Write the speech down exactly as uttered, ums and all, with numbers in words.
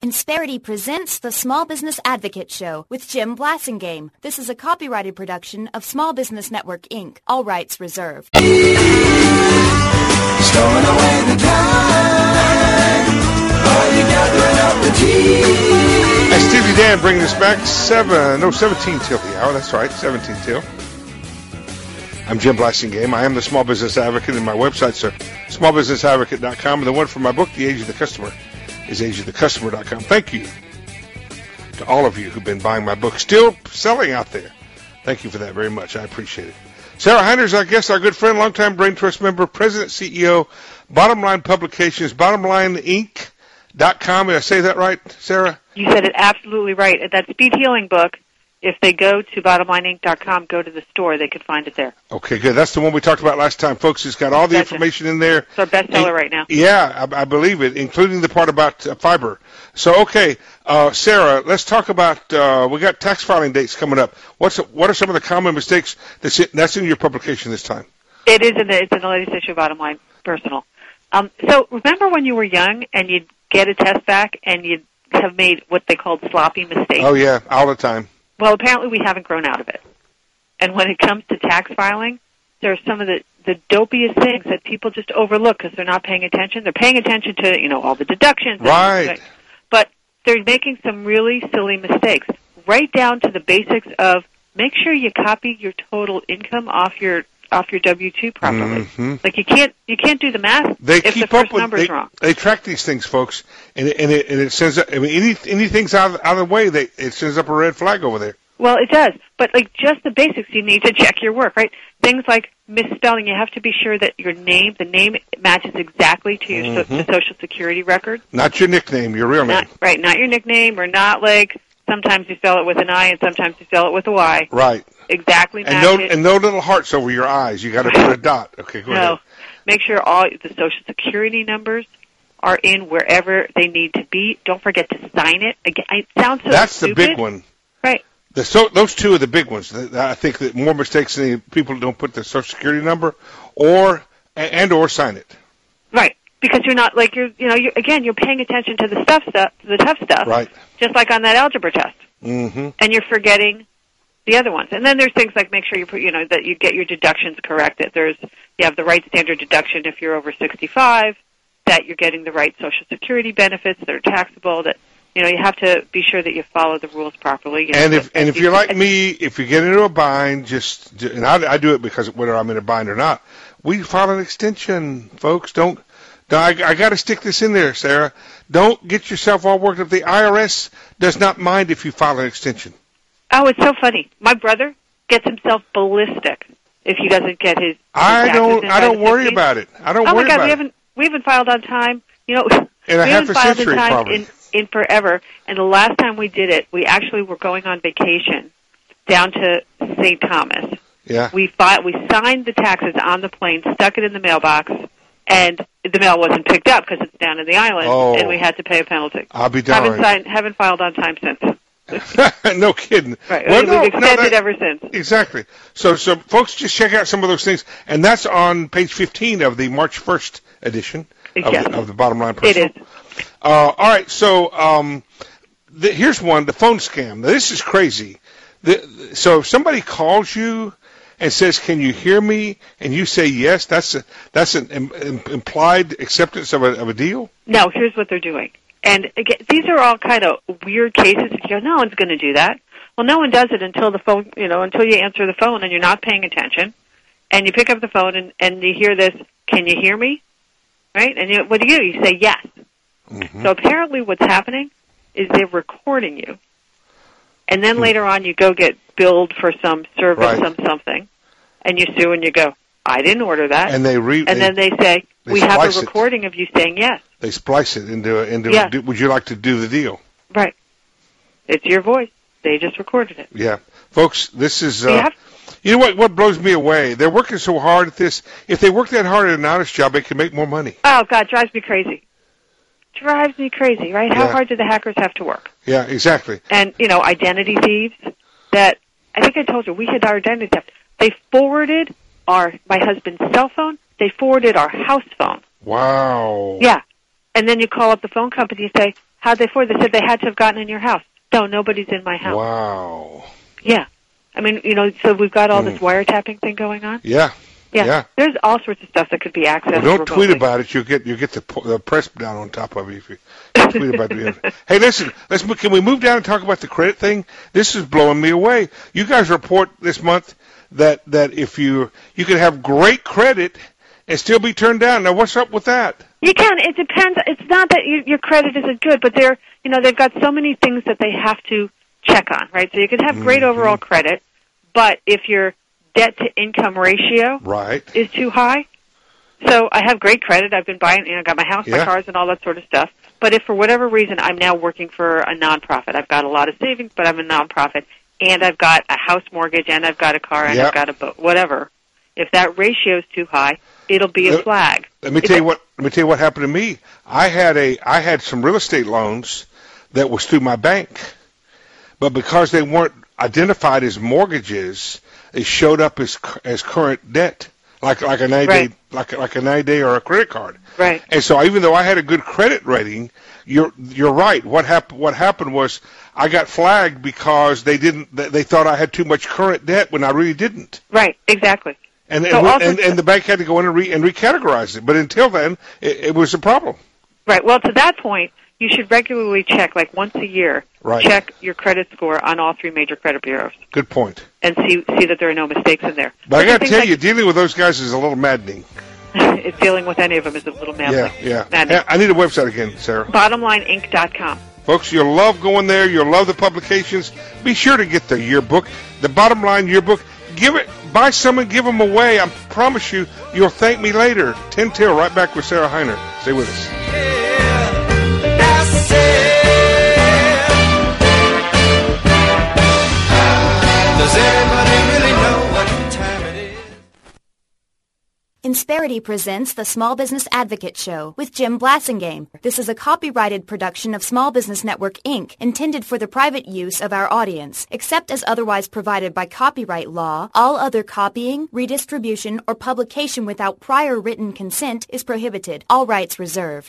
Insperity presents the Small Business Advocate Show with Jim Blasingame. This is a copyrighted production of Small Business Network, Incorporated. All rights reserved. Stowing away the time, are you gathering up the tea? Hey, Stevie Dan bringing us back seven, no, seventeen till the hour. That's right, seventeen till. I'm Jim Blasingame. I am the Small Business Advocate, and my websites are small business advocate dot com, and the one for my book, The Age of the Customer, is age of the customer dot com. Thank you to all of you who've been buying my book. Still selling out there. Thank you for that very much. I appreciate it. Sarah Heiners, our guest, our good friend, longtime Brain Trust member, president, C E O, Bottom Line Publications, bottom line inc dot com. Did I say that right, Sarah? You said it absolutely right. That Speed Healing book, if they go to bottom line inc dot com, go to the store, they could find it there. Okay, good. That's the one we talked about last time, folks. It's got all the Gotcha. information in there. It's our bestseller And- right now. Yeah, I, I believe it, including the part about uh, fiber. So, okay, uh, Sarah, let's talk about, uh, we got tax filing dates coming up. What's What are some of the common mistakes that's in, that's in your publication this time? It is in the, it's in the latest issue of Bottom Line Personal. Um, so remember when you were young and you'd get a test back and you'd have made what they called sloppy mistakes? Oh, yeah, all the time. Well, apparently we haven't grown out of it. And when it comes to tax filing, there are some of the, the dopiest things that people just overlook because they're not paying attention. They're paying attention to, you know, all the deductions. Right. And, but they're making some really silly mistakes, right down to the basics of make sure you copy your total income off your off your W two properly. Mm-hmm. Like you can't you can't do the math They if keep the first up with number's they, wrong. they track these things, folks, and it, and it, and it sends up, I mean, any, anything's out of, out of the way, they, it sends up a red flag over there. Well, it does, but like just the basics, you need to check your work, right? Things like misspelling, you have to be sure that your name, the name matches exactly to your Mm-hmm. so, the Social Security record. Not your nickname, your real name. Not, right, not your nickname, or not like sometimes you spell it with an I and sometimes you spell it with a Y. Right. Exactly And match no, it. and no little hearts over your eyes. You got to put a dot. Okay, go no, ahead. make sure all the Social Security numbers are in wherever they need to be. Don't forget to sign it. Again, it sounds so That's stupid. the big one. Right. The, so, those two are the big ones. The- I think that more mistakes than people don't put the Social Security number or and or sign it. Right. Because you're not like you're you know you again you're paying attention to the stuff stuff the tough stuff. Right. Just like on that algebra test. Mm-hmm. And you're forgetting the other ones. And then there's things like make sure you put, you know, that you get your deductions correct, that there's, you have the right standard deduction if you're over sixty-five, that you're getting the right Social Security benefits that are taxable, that, you know, you have to be sure that you follow the rules properly. You know, And if that- and if you're like me, if you get into a bind, just and I, I do it because whether I'm in a bind or not, we file an extension, folks. Don't. don't- I, I got to stick this in there, Sarah. Don't get yourself all worked up. The I R S does not mind if you file an extension. Oh, it's so funny. My brother gets himself ballistic if he doesn't get his, his I taxes don't. in I by don't the worry fifteenth. about it. I don't Oh worry my God, about we it. haven't we haven't filed on time. You know, In a we half haven't a filed century, on time probably. in in forever. And the last time we did it, we actually were going on vacation down to Saint Thomas. Yeah. We filed, we signed the taxes on the plane, stuck it in the mailbox, and the mail wasn't picked up because it's down in the island, Oh. and we had to pay a penalty. I'll be Haven't darned. signed, haven't filed on time since. No kidding. Right, Well, we've no, no, extended that- ever since. Exactly. So, so folks, just check out some of those things, and that's on page fifteen of the March first edition of, Yes. the, of the Bottom Line It Personal. is. Uh, all right. So, um, the, here's one: the phone scam. Now, this is crazy. The, so, if somebody calls you and says, "Can you hear me?" and you say yes, that's a, that's an im, im, implied acceptance of a of a deal. No, here's what they're doing. And again, these are all kind of weird cases. You go, no one's going to do that. Well, no one does it until the phone, you know, until you answer the phone and you're not paying attention, and you pick up the phone and, and you hear this, "Can you hear me?" Right? And you, what do you do? You say yes. Mm-hmm. So apparently, what's happening is they're recording you, and then Hmm. later on you go get billed for some service, Right. some something, and you sue and you go, "I didn't order that." And they re- and they, then they say, they "We have splice a it. recording of you saying yes." they splice it into into. Yeah. Do, would you like to do the deal? Right. It's your voice. They just recorded it. Yeah, folks, this is. So you Uh, have- you know what? What blows me away? They're working so hard at this. If they work that hard at an honest job, they can make more money. Oh, God, drives me crazy. Drives me crazy, right? How Yeah. hard do the hackers have to work? Yeah, exactly. And, you know, identity thieves that, I think I told you, we had our identity theft. They forwarded our, my husband's cell phone. They forwarded our house phone. Wow. Yeah. And then you call up the phone company and say, How'd they afford? They said they had to have gotten in your house. No, nobody's in my house. Wow. Yeah. I mean, you know, so we've got all Mm. this wiretapping thing going on. Yeah. Yeah. Yeah. There's all sorts of stuff that could be accessed Well, don't remotely. tweet about it. You'll get you get the, po- the press down on top of you if you tweet about it. Hey, listen. Let's mo- can we move down and talk about the credit thing? This is blowing me away. You guys report this month that that if you you can have great credit and still be turned down. Now, what's up with that? You can. It depends. It's not that you, your credit isn't good, but they're, you know, they've got so many things that they have to check on, right? So you can have great Mhm. overall credit, but if your debt to income ratio Right. is too high, so I have great credit. I've been buying, you know, got my house, my Yeah. cars, and all that sort of stuff. But if for whatever reason I'm now working for a nonprofit, I've got a lot of savings, but I'm a nonprofit, and I've got a house mortgage, and I've got a car, and Yep. I've got a boat, whatever. If that ratio is too high, it'll be a Let- flag. Let me If tell you it- what. Let me tell you what happened to me. I had a I had some real estate loans that was through my bank, but because they weren't identified as mortgages, they showed up as cu- as current debt, like like a ninety Right. day like like a ninety day or a credit card. Right. And so even though I had a good credit rating, you're you're right. What happened? What happened was I got flagged because they didn't. They they thought I had too much current debt when I really didn't. Right, exactly. And So and, we- also- and, and the bank had to go in and, re, and recategorize it. But until then, it, it was a problem. Right. Well, to that point, you should regularly check, like once a year, Right. check your credit score on all three major credit bureaus Good point. and see see that there are no mistakes in there. But I the got to things tell like- you, dealing with those guys is a little maddening. it's dealing with any of them is a little maddening. Yeah, yeah. Maddening. Hey, I need a website again, Sarah. bottom line inc dot com. Folks, you'll love going there. You'll love the publications. Be sure to get the yearbook, the Bottom Line yearbook. Give it, buy some and give them away. I promise you, you'll thank me later. ten till, right back with Sarah Heiner. Stay with us. Does everybody really know what time it is? Insperity presents the Small Business Advocate Show with Jim Blasingame. This is a copyrighted production of Small Business Network, Incorporated, intended for the private use of our audience. Except as otherwise provided by copyright law, all other copying, redistribution, or publication without prior written consent is prohibited. All rights reserved.